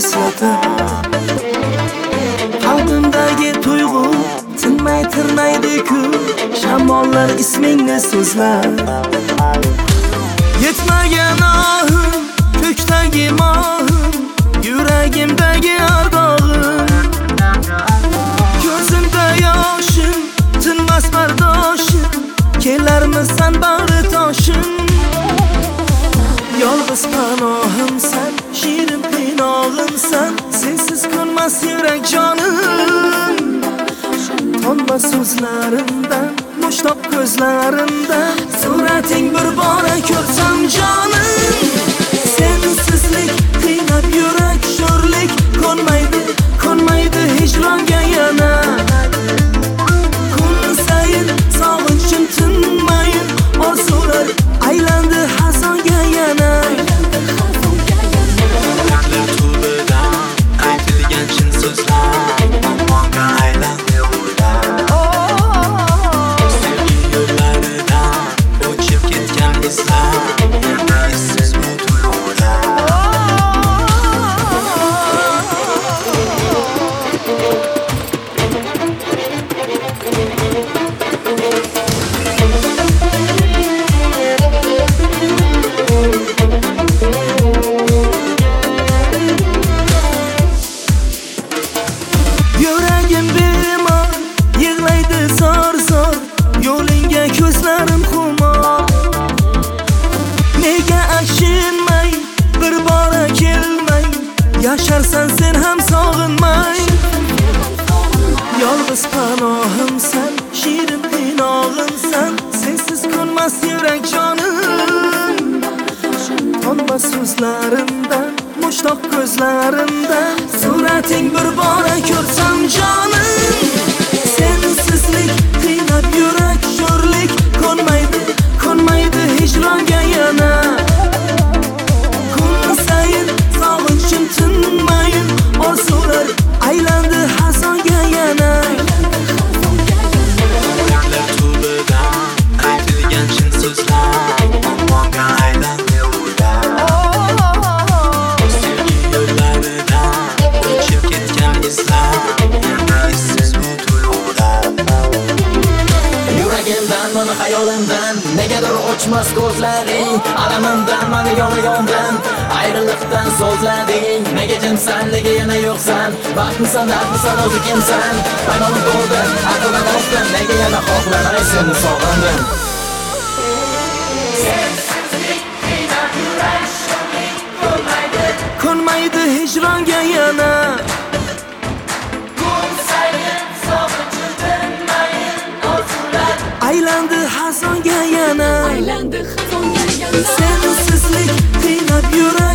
hasratim. Qalbimdagi tuyg'u tinmay tirnaydi-ku, shamollar ismingni so'zlar. Yetmagan ohim, ko'kdagi mohim, yuragimdagi ardog'im. Ko'zimda yoshim, tinmas bardoshim, kelarmisan bag'ri toshim. Yolg'iz panohimsan, shirin qiynoqimsan, sensiz ko'nmas yurak jonim. Tonma so'zlarimdan, mushtoq ko'zlarimdan, surating bir bora ko'rsam jonim. Sensizlik qiynab yurak sho'rlik, ko'nmaydi hijronga yana. Kun sayin sog'inchim tinmayin, orzular aylandi hazonga yana. Aytilgan chin so'zlar omonga aylandi o'ylar. Sevgi yo'llaridan o'chib ketgan izlar, endi izsiz bu tuyg'ular. Yuragim bemor, yig'laydi zor-zor, yo'lingga ko'zlarim xumor. Nega achinmay, bir bora kelmay, yasharsan sen ham sog'inmay. Yolg'iz panohimsan, shirin qiynog'imsan, sensiz ko'nmas yurak jonim. Tonma so'zlarimdan, mushtoq ko'zlarimdan, surating bir bora ko'rsam jonim. Sensizlik qiynab yurak sho'rlik, ko'nmaydi hijronga yana. Kun sayin sog'inchim tinmayin, orzular aylandi hazonga yana. Yuraklar tubidan aytilgan chin so'zlar omonga aylandi o'ylar. Sevgi yo'llaridan o'chib ketgan izlar, endi izsiz bu tuyg'ular. Yuragimdan, meni xayolimdan, negadir ochmas ko'zlaring. Alamimdan, meni yondan, ayriliqdan so'zlading. Nega jimsan, nega yana yo'qsan? Baxtmisan, dardmisan, o'zi kimsan? Panohim to'ldi, aqldan oshdim, nega yana xohlamay seni sog'indim. Ko'nmaydi hijronga yana. Aylandi hazonga yana. Aylandi hazonga yana. Sensizlik qiynab yurak